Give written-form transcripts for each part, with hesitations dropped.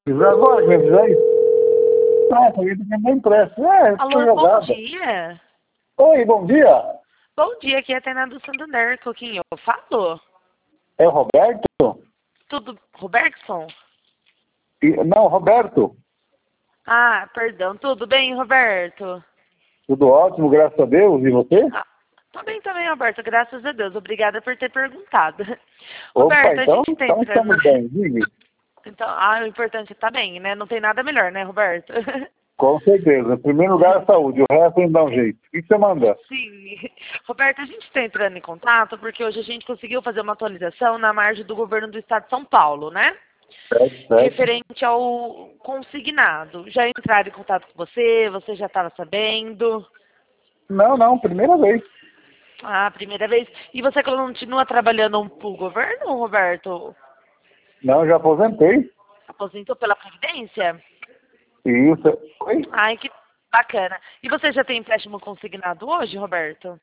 Agora que me avisar isso? Nossa, ele tem bem pressa. Tô Alô, bom jogada. dia. Oi, bom dia. Bom dia, aqui é a Tainá do Santander, com quem eu falo. É o Roberto? Tudo, Robertson? Não, Roberto. Ah, perdão, tudo bem, Roberto? Tudo ótimo, graças a Deus. E você? Ah, tô bem também, Roberto, graças a Deus. Obrigada por ter perguntado. Opa, Roberto, a então, gente tá então entrando... estamos bem. Diga. Então, o importante é tá bem, né? Não tem nada melhor, né, Roberto? Com certeza. Em primeiro lugar, a saúde. O resto a gente dá um jeito. O que você manda? Sim. Roberto, a gente está entrando em contato porque hoje a gente conseguiu fazer uma atualização na margem do governo do estado de São Paulo, né? Certo, certo. Referente ao consignado. Já entraram em contato com você? Você já estava sabendo? Não, primeira vez. Ah, primeira vez. E você continua trabalhando para o governo, Roberto? Não, já aposentei. Aposentou pela Previdência? Isso. Oi? Ai, que bacana. E você já tem empréstimo consignado hoje, Roberto?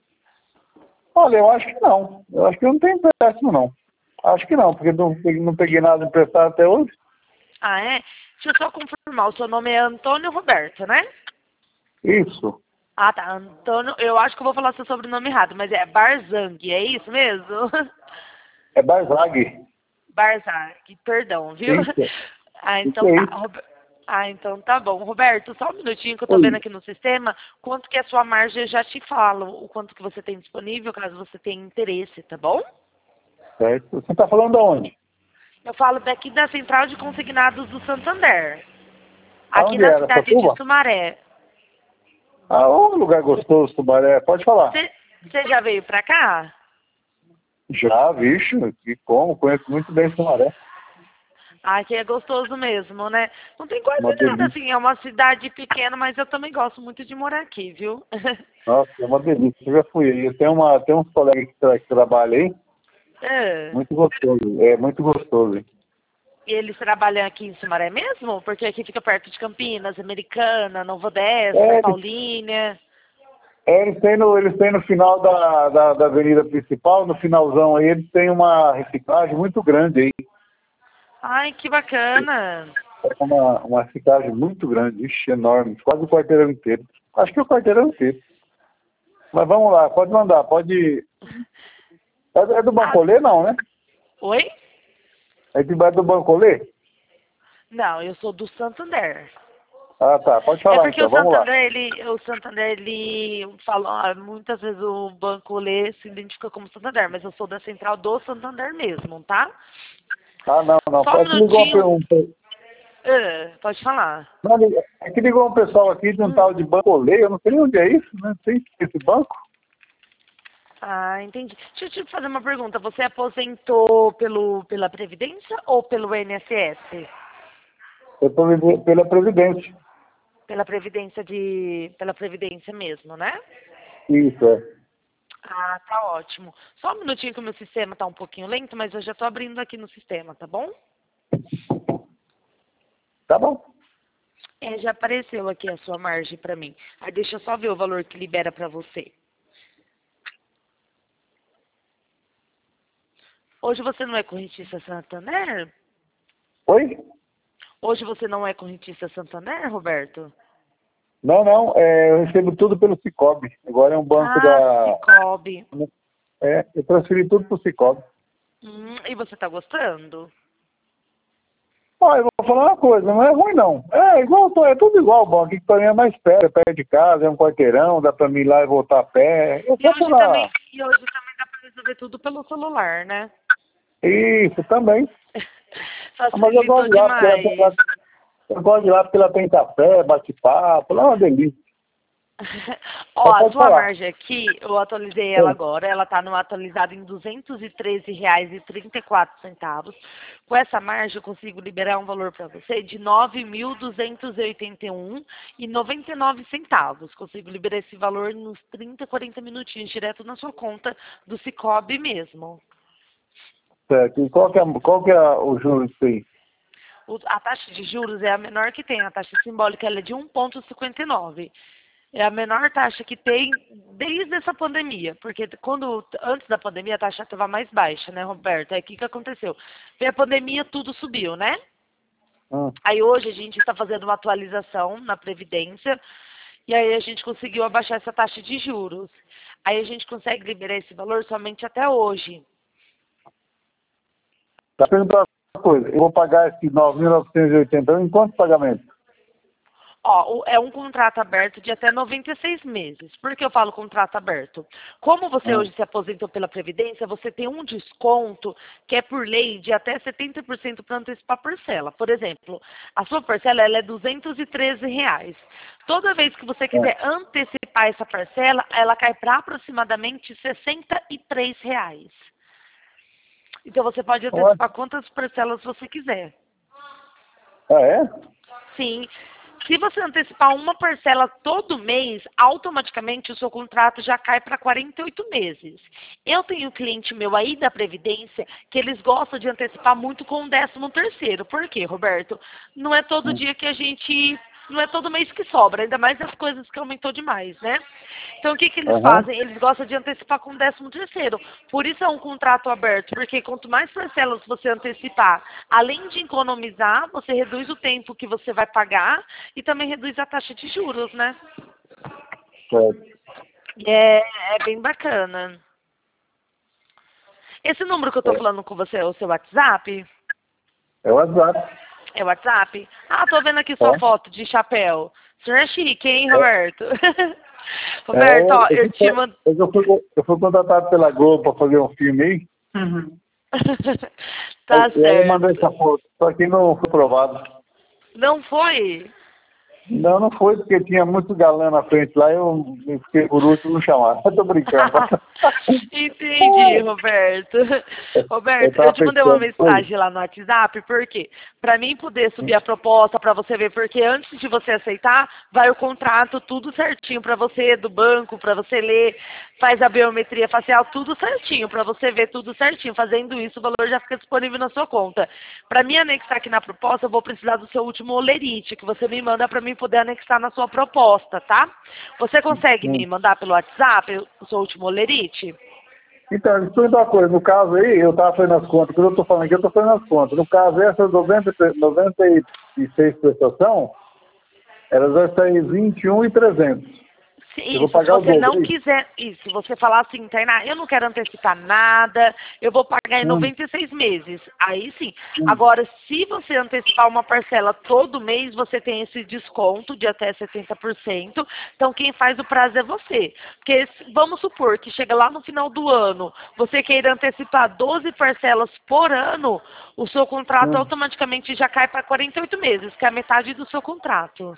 Olha, eu acho que não. Eu acho que eu não tenho empréstimo, não. Acho que não, porque não peguei nada emprestado até hoje. Ah, é? Deixa eu só confirmar. O seu nome é Antônio Roberto, né? Isso. Ah, tá. Antônio, eu acho que eu vou falar seu sobrenome errado, mas é Barzang, é isso mesmo? É Barzag. Barzag, perdão, viu? Isso. Ah, Isso então é tá. isso. Ah, então tá bom. Roberto, só um minutinho que eu tô vendo Oi. aqui no sistema, quanto que é a sua margem, eu já te falo o quanto que você tem disponível, caso você tenha interesse, tá bom? Certo. Você está falando de onde? Eu falo daqui da Central de Consignados do Santander, aqui Aonde na era? cidade de Satuba? Sumaré. Ah, um lugar gostoso, Tubaré. Pode falar. Você já veio pra cá? Já, vixe, e como? Conheço muito bem Sumaré. Ah, que é gostoso mesmo, né? Não tem quase Uma nada, delícia. assim, é uma cidade pequena, mas eu também gosto muito de morar aqui, viu? Nossa, é uma delícia. Eu já fui aí. Tem uns colegas que trabalham aí. É. Muito gostoso. É muito gostoso. Hein? E eles trabalham aqui em Sumaré mesmo? Porque aqui fica perto de Campinas, Americana, Nova Odessa, É, Paulínia. eles têm no final da avenida principal, no finalzão aí, eles têm uma reciclagem muito grande aí. Ai, que bacana. É uma reciclagem muito grande, ixi, enorme, quase o quarteirão inteiro. Acho que é o quarteirão inteiro. Mas vamos lá, pode mandar, pode. É do Ah, Bancolê, não, né? oi? É do Bancolê? Não, eu sou do Santander. Ah, tá, pode É falar porque então, vamos lá. O Santander, ele fala, muitas vezes o Banco Lê se identifica como Santander, mas eu sou da central do Santander mesmo, tá? Ah, não, Só um é que ligou minutinho. um, Pode falar. não, é que ligou um pessoal aqui de um Hum. tal de Bancolê, eu não sei nem onde é isso, né? Não sei se é esse banco. Ah, entendi. Deixa eu te fazer uma pergunta. Você aposentou pela Previdência ou pelo INSS? É pela Previdência. Pela Previdência mesmo, né? Isso, é. Ah, tá ótimo. Só um minutinho que o meu sistema tá um pouquinho lento, mas eu já tô abrindo aqui no sistema, tá bom? Tá bom. É, já apareceu aqui a sua margem pra mim. Aí deixa eu só ver o valor que libera pra você. Hoje você não é correntista Santander? Oi? Hoje você não é correntista Santander, Roberto? Não, eu recebo tudo pelo Cicobi. Agora é um banco Ah, da. Cicobi. Eu transferi tudo pro Cicobi. E você tá gostando? Ó, eu vou falar uma coisa, não é ruim não. É igual, é tudo igual o banco, que pra mim é mais perto de casa, é um quarteirão, dá pra mim ir lá e voltar a pé. Eu só pela. E hoje também dá pra resolver tudo pelo celular, né? Isso, também. Mas eu Facilitou gosto de ir lá, porque demais. eu gosto de ir lá porque ela tem café, bate-papo, lá é uma delícia. Ó, Mas a pode sua falar. margem aqui, eu atualizei ela Sim. agora. Ela tá no atualizado em R$ 213,34. Com essa margem, eu consigo liberar um valor para você de R$ 9.281,99. Consigo liberar esse valor nos 30, 40 minutinhos, direto na sua conta do Cicobi mesmo. Certo. E qual que é o juros disso aí? A taxa de juros é a menor que tem. A taxa simbólica ela é de 1,59. É a menor taxa que tem desde essa pandemia, porque antes da pandemia a taxa estava mais baixa, né, Roberto? Aí o que aconteceu? Veio a pandemia, tudo subiu, né? Aí hoje a gente está fazendo uma atualização na Previdência e aí a gente conseguiu abaixar essa taxa de juros. Aí a gente consegue liberar esse valor somente até hoje. Tá perguntando uma coisa, eu vou pagar esse 9.980 em quantos pagamentos? Ó, é um contrato aberto de até 96 meses. Por que eu falo contrato aberto? Como você hoje se aposentou pela Previdência, você tem um desconto que é por lei de até 70% para antecipar parcela. Por exemplo, a sua parcela ela é R$ 213. Toda vez que você quiser antecipar essa parcela, ela cai para aproximadamente R$ 63. Então você pode antecipar quantas parcelas você quiser. Ah, é? Sim. Se você antecipar uma parcela todo mês, automaticamente o seu contrato já cai para 48 meses. Eu tenho cliente meu aí da Previdência que eles gostam de antecipar muito com o 13º. Por quê, Roberto? Não é todo dia que a gente... Não é todo mês que sobra, ainda mais as coisas que aumentou demais, né? Então, o que eles fazem? Eles gostam de antecipar com o 13º. Por isso é um contrato aberto, porque quanto mais parcelas você antecipar, além de economizar, você reduz o tempo que você vai pagar e também reduz a taxa de juros, né? É bem bacana. Esse número que eu tô falando com você é o seu WhatsApp? É o WhatsApp. É o WhatsApp? Ah, tô vendo aqui sua foto de chapéu. O senhor é chique, hein, Roberto? Roberto, ó, eu te mando... Eu fui contratado pela Globo para fazer um filme aí. Tá certo. Eu mandei essa foto, só que não foi aprovado. Não foi? Não foi, porque tinha muito galã na frente lá, eu fiquei por último não chamar. Eu tô brincando. Entendi, Roberto. Roberto, eu te mandei uma mensagem lá no WhatsApp, porque para mim poder subir a proposta para você ver, porque antes de você aceitar, vai o contrato tudo certinho para você, do banco, para você ler, faz a biometria facial, tudo certinho, para você ver tudo certinho. Fazendo isso, o valor já fica disponível na sua conta. Para mim anexar aqui na proposta, eu vou precisar do seu último olerite, que você me manda para mim poder anexar na sua proposta, tá? Você consegue me mandar pelo WhatsApp o seu último olerite? Então, deixa eu perguntar uma coisa. No caso aí, eu estava fazendo as contas. Quando eu estou falando aqui, eu estou fazendo as contas. No caso, essas 96 prestação, elas vão sair 21.300. Isso, se você não quiser, isso, você falar assim, Tainá, eu não quero antecipar nada, eu vou pagar em 96 meses. Aí sim. Agora, se você antecipar uma parcela todo mês, você tem esse desconto de até 70%. Então, quem faz o prazo é você. Porque vamos supor que chega lá no final do ano, você queira antecipar 12 parcelas por ano, o seu contrato automaticamente já cai para 48 meses, que é a metade do seu contrato.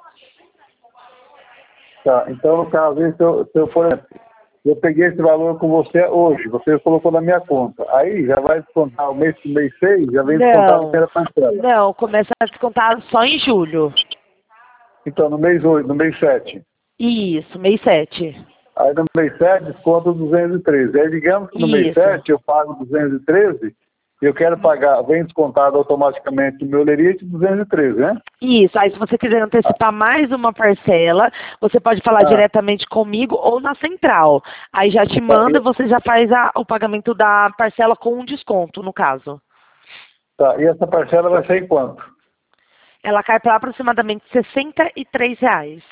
Tá, então no caso, por exemplo, eu peguei esse valor com você hoje, você colocou na minha conta. Aí já vai descontar o mês 6, já vem descontar a primeira parcela. Não, começa a descontar só em julho. Então, no mês 8, no mês 7. Isso, mês 7. Aí no mês 7 desconta 213. Aí digamos que no mês 7 eu pago 213. Eu quero pagar, vem descontado automaticamente o meu lerite 213, né? Isso, aí se você quiser antecipar mais uma parcela, você pode falar diretamente comigo ou na central. Aí já te manda e você já faz o pagamento da parcela com um desconto, no caso. Tá, e essa parcela vai ser em quanto? Ela cai para aproximadamente R$ 63.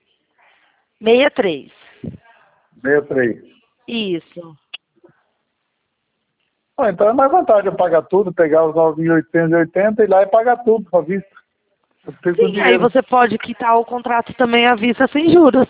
63. 63. Isso. Então é mais vantagem eu pagar tudo, pegar os 9.880 e ir lá e pagar tudo à vista. Sim, aí você pode quitar o contrato também à vista sem juros.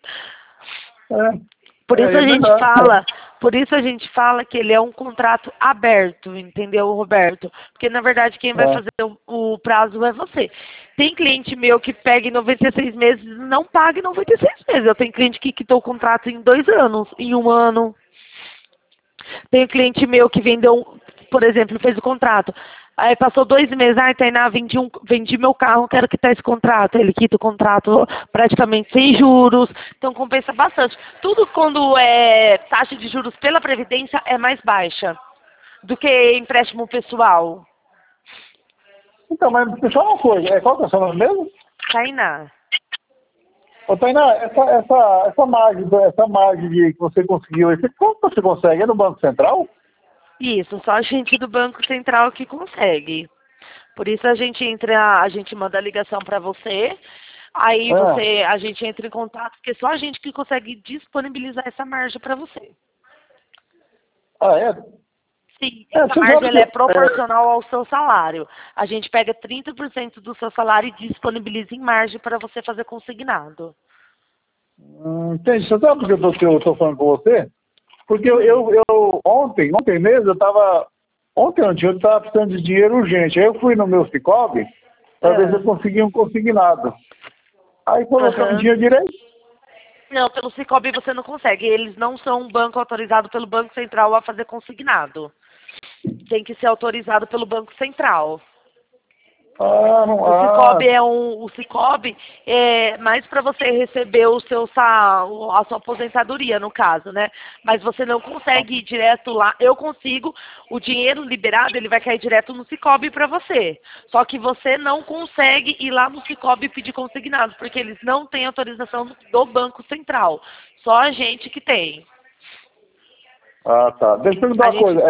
Por isso a gente fala que ele é um contrato aberto, entendeu, Roberto? Porque na verdade quem vai fazer o prazo é você. Tem cliente meu que pega em 96 meses e não paga em 96 meses. Eu tenho cliente que quitou o contrato em 2 anos, em 1 ano. Tem um cliente meu que vendeu, por exemplo, fez o contrato. Aí passou 2 meses, Tainá, vendi meu carro, quero quitar esse contrato. Ele quita o contrato praticamente sem juros, então compensa bastante. Tudo quando é taxa de juros pela Previdência é mais baixa do que empréstimo pessoal. Então, mas só uma coisa, qual que é o seu nome mesmo? Tainá. Ô, Tainá, essa margem que você conseguiu, como você consegue? É no Banco Central? Isso, só a gente do Banco Central que consegue. Por isso a gente manda a ligação para você, aí a gente entra em contato, porque só a gente que consegue disponibilizar essa margem para você. Ah, é? Sim, essa Você margem sabe ela é que... proporcional ao seu salário. A gente pega 30% do seu salário e disponibiliza em margem para você fazer consignado. Entendi. Você sabe por que eu tô falando com você? Porque ontem mesmo, ontem eu estava precisando de dinheiro urgente. Aí eu fui no meu Cicobi para ver se eu conseguia um consignado. Aí colocamos dinheiro direito. Não, pelo Cicobi você não consegue. Eles não são um banco autorizado pelo Banco Central a fazer consignado. Tem que ser autorizado pelo Banco Central. O Cicobi é mais para você receber a sua aposentadoria, no caso, né? Mas você não consegue ir direto lá. Eu consigo, o dinheiro liberado, ele vai cair direto no Cicobi para você. Só que você não consegue ir lá no Cicobi e pedir consignado, porque eles não têm autorização do Banco Central. Só a gente que tem. Ah, tá. Deixa eu perguntar uma coisa.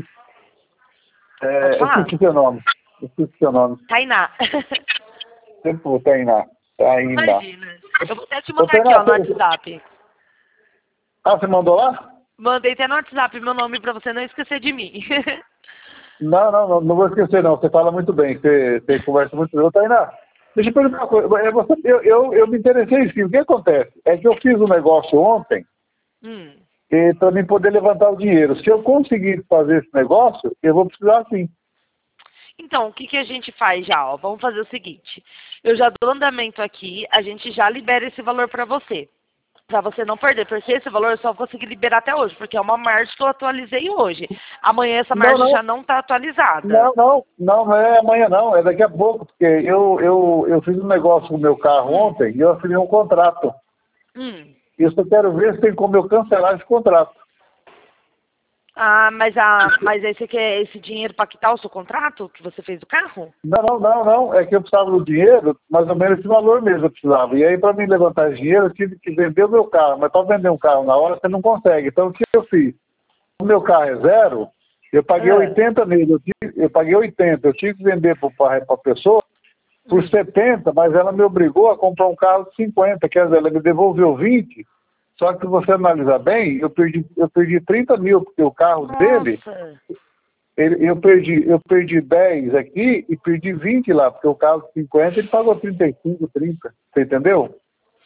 Esqueci seu nome. Tainá. Tempo, Tainá. Imagina. Eu vou até te mandar aqui, ó, no WhatsApp. Ah, você mandou lá? Mandei até no WhatsApp meu nome pra você não esquecer de mim. Não vou esquecer, não. Você fala muito bem, você conversa muito bem. Ô, Tainá, deixa eu perguntar uma coisa. Eu me interessei em si. O que acontece? É que eu fiz um negócio ontem para mim poder levantar o dinheiro. Se eu conseguir fazer esse negócio, eu vou precisar sim. Então, o que a gente faz já? Ó? Vamos fazer o seguinte. Eu já dou andamento aqui, a gente já libera esse valor para você. Para você não perder, porque esse valor eu só consegui liberar até hoje, porque é uma margem que eu atualizei hoje. Amanhã essa margem já não está atualizada. Não é amanhã não, é daqui a pouco, porque eu fiz um negócio com o meu carro ontem e eu assinei um contrato. E eu só quero ver se tem como eu cancelar esse contrato. Ah, mas aí você quer esse dinheiro para quitar o seu contrato que você fez do carro? Não. É que eu precisava do dinheiro, mais ou menos esse valor mesmo eu precisava. E aí, para mim levantar esse dinheiro, eu tive que vender o meu carro. Mas para vender um carro na hora, você não consegue. Então, o que eu fiz? O meu carro é zero, eu paguei 80 nele. Eu paguei 80. Eu tive que vender para a pessoa por 70, mas ela me obrigou a comprar um carro de 50. Quer dizer, ela me devolveu 20. Só que se você analisar bem, eu perdi 30 mil, porque o carro dele, eu perdi 10 aqui e perdi 20 lá, porque o carro de 50 ele pagou 35, 30. Você entendeu?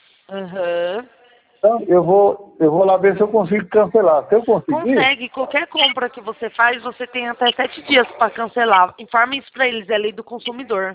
Então, eu vou lá ver se eu consigo cancelar. Se eu conseguir... Consegue. Qualquer compra que você faz, você tem até 7 dias para cancelar. Informe isso para eles, é lei do consumidor.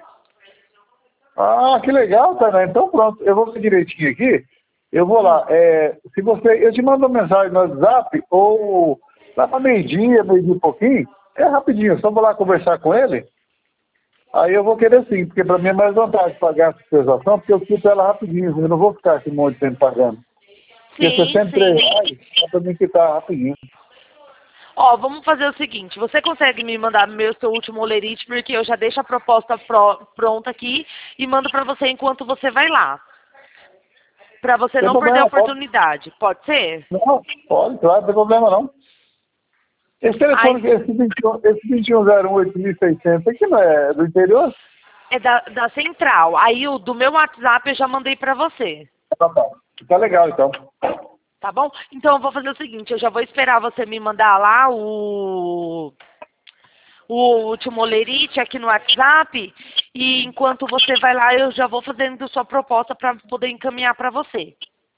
Ah, que legal, Tainá. Então pronto, eu vou ver direitinho aqui. Eu vou lá. Eu te mando uma mensagem no WhatsApp ou lá para meio-dia e pouquinho. É rapidinho, só vou lá conversar com ele. Aí eu vou querer sim, porque para mim é mais vantagem pagar essa prestação, porque eu quito ela rapidinho. Eu não vou ficar esse monte de tempo pagando. Porque R$63 é para mim quitar rapidinho. Ó, vamos fazer o seguinte, você consegue me mandar seu último olerite, porque eu já deixo a proposta pronta aqui e mando para você enquanto você vai lá. Para você não perder a oportunidade. Pode ser? Não, pode, claro, não tem problema não. Esse telefone, esse 2101-8600 aqui não é do interior? É da central. Aí o do meu WhatsApp eu já mandei para você. Tá legal então. Tá bom? Então eu vou fazer o seguinte, eu já vou esperar você me mandar lá o último olerite aqui no WhatsApp e enquanto você vai lá eu já vou fazendo sua proposta para poder encaminhar para você.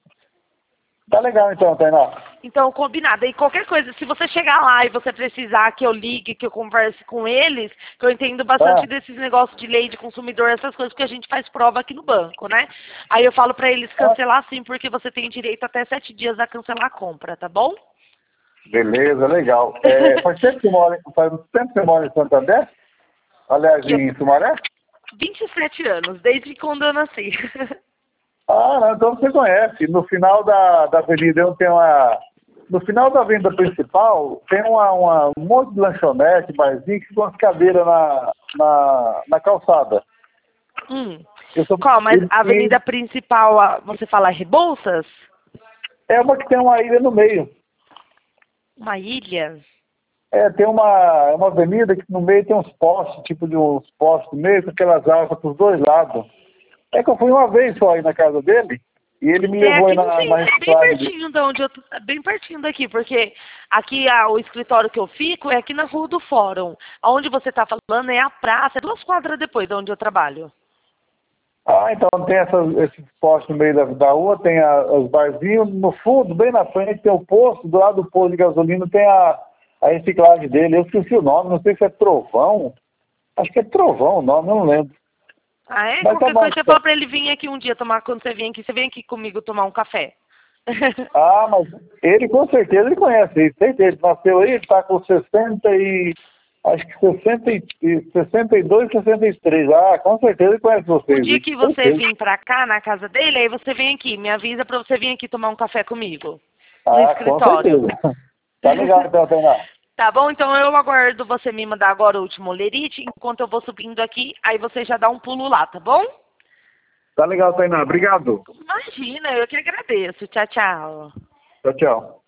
Tá legal então, Tainá. Então, combinado. E qualquer coisa, se você chegar lá e você precisar que eu ligue, que eu converse com eles, que eu entendo bastante desses negócios de lei de consumidor, essas coisas que a gente faz prova aqui no banco, né? Aí eu falo pra eles cancelar sim, porque você tem direito até 7 dias a cancelar a compra, tá bom? Beleza, legal. Faz tempo que você mora em Santander? Aliás, em Sumaré? 27 anos, desde quando eu nasci. Ah, não, então você conhece. No final da avenida tem uma... No final da avenida principal tem um monte de lanchonete, barzinho, que ficam as cadeiras na calçada. Qual? Mas a avenida principal, você fala Rebouças? É uma que tem uma ilha no meio. Uma ilha? Tem uma avenida que no meio tem uns postes, tipo de uns postes no meio, com aquelas árvores para os dois lados. É que eu fui uma vez só aí na casa dele, e ele me levou aí Aqui no na centro, é bem estrada. pertinho de onde eu tô, é bem pertinho daqui, porque aqui o escritório que eu fico é aqui na Rua do Fórum. Onde você está falando é a praça, é 2 quadras depois de onde eu trabalho. Ah, então tem esses postes no meio da rua, tem os barzinhos, no fundo, bem na frente, tem o posto, do lado do posto de gasolina tem a reciclagem dele. Eu esqueci o nome, não sei se é Trovão. Acho que é Trovão o nome, eu não lembro. Ah, é? Mas tá Qualquer bom. coisa você fala pra ele vir aqui um dia tomar, quando você vem aqui comigo tomar um café. Ah, mas ele com certeza ele conhece, ele certeza. Ele nasceu aí, ele tá com 60 e... Acho que 62, 63. Ah, com certeza ele conhece O vocês. dia que você Certeza. vir pra cá, na casa dele, aí você vem aqui, me avisa pra você vir aqui tomar um café comigo. No Ah, com escritório. certeza. Tá legal então, Tainá. Tá bom? Então eu aguardo você me mandar agora o último lerite, enquanto eu vou subindo aqui, aí você já dá um pulo lá, tá bom? Tá legal, Tainá. Obrigado. Imagina, eu que agradeço. Tchau, tchau. Tchau, tchau.